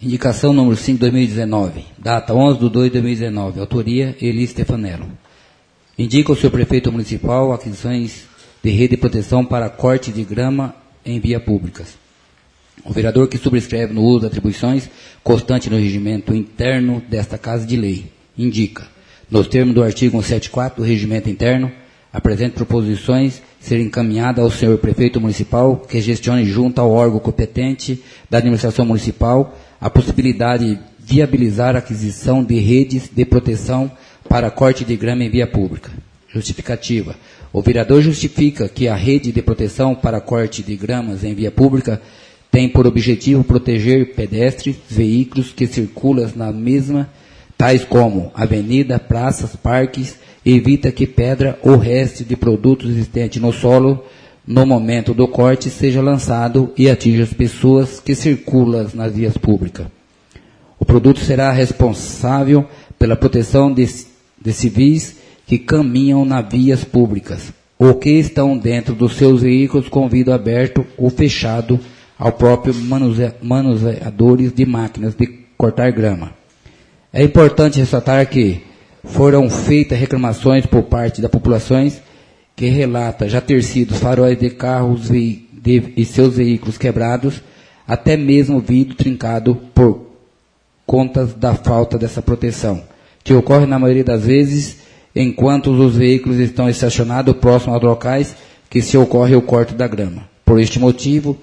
Indicação número 5, 2019. Data 11/2/2019. Autoria, Eli Stefanello. Indica o seu prefeito municipal aquisições de rede de proteção para corte de grama em via públicas. O vereador que subscreve no uso de atribuições constante no regimento interno desta Casa de Lei indica, nos termos do artigo 174 do regimento interno, apresente proposições serem encaminhadas ao senhor prefeito municipal que gestione junto ao órgão competente da administração municipal a possibilidade de viabilizar a aquisição de redes de proteção para corte de grama em via pública. Justificativa. O vereador justifica que a rede de proteção para corte de gramas em via pública tem por objetivo proteger pedestres, veículos que circulam na mesma, tais como avenida, praças, parques, e evita que pedra ou resto de produtos existentes no solo no momento do corte seja lançado e atinja as pessoas que circulam nas vias públicas. O produto será responsável pela proteção de civis que caminham nas vias públicas ou que estão dentro dos seus veículos com vidro aberto ou fechado ao próprio manuseadores de máquinas de cortar grama. É importante ressaltar que foram feitas reclamações por parte da população que relata já ter sido faróis de carros e seus veículos quebrados, até mesmo vidro trincado por conta da falta dessa proteção, que ocorre na maioria das vezes enquanto os veículos estão estacionados próximo aos locais que se ocorre o corte da grama. Por este motivo,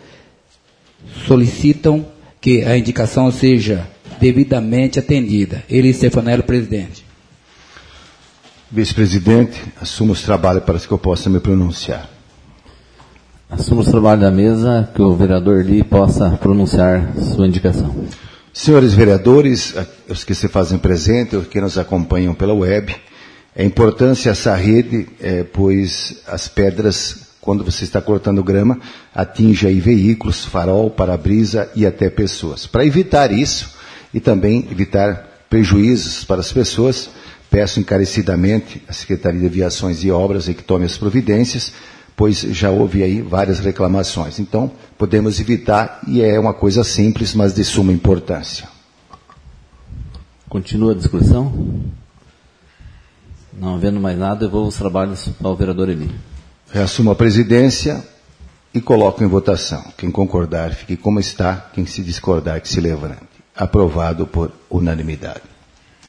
solicitam que a indicação seja devidamente atendida. Eli Stefanello, presidente. Vice-presidente, assumo os trabalhos para que eu possa me pronunciar. Assumo os trabalhos da mesa, que o vereador Eli possa pronunciar sua indicação. Senhores vereadores, os que se fazem presente, os que nos acompanham pela web, é importante essa rede, pois as pedras, quando você está cortando grama, atinge aí veículos, farol, para-brisa e até pessoas. Para evitar isso e também evitar prejuízos para as pessoas, peço encarecidamente à Secretaria de Viações e Obras que tome as providências, pois já houve aí várias reclamações. Então, podemos evitar, e é uma coisa simples, mas de suma importância. Continua a discussão? Não havendo mais nada, devolvo os trabalhos ao vereador Eli. Reassumo a presidência e coloco em votação. Quem concordar, fique como está. Quem se discordar, que se levante. Aprovado por unanimidade.